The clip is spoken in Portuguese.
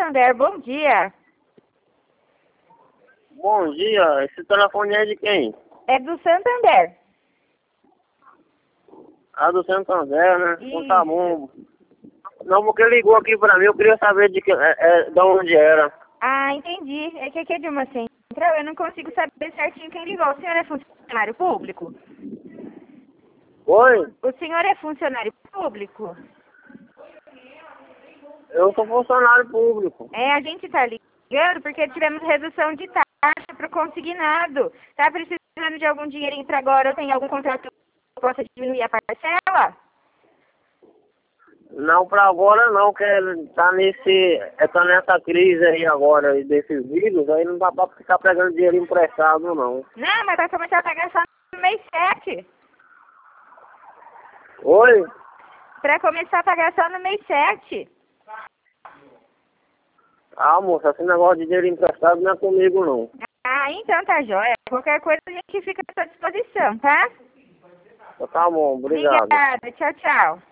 Santander, bom dia. Bom dia, esse telefone é de quem? É do Santander. Ah, do Santander, né? Então tá Isso. bom. Não, porque ligou aqui pra mim, eu queria saber de onde era. Ah, entendi. É que aqui é de uma central, eu não consigo saber certinho quem ligou. O senhor é funcionário público? Oi? O senhor é funcionário público? Eu sou funcionário público. É, a gente tá ligando porque tivemos redução de taxa pro consignado. Tá precisando de algum dinheirinho pra agora ou tem algum contrato que possa diminuir a parcela? Não, pra agora não, que tá nessa crise aí agora, desses vírus, aí não dá pra ficar pegando dinheiro emprestado, não. Não, mas vai começar a pagar só no mês 7. Oi? Pra começar a pagar só no mês 7. Ah, moça, esse negócio de dinheiro emprestado não é comigo, não. Ah, então tá jóia. Qualquer coisa a gente fica à sua disposição, tá? Tá bom, obrigado. Obrigada. Tchau, tchau.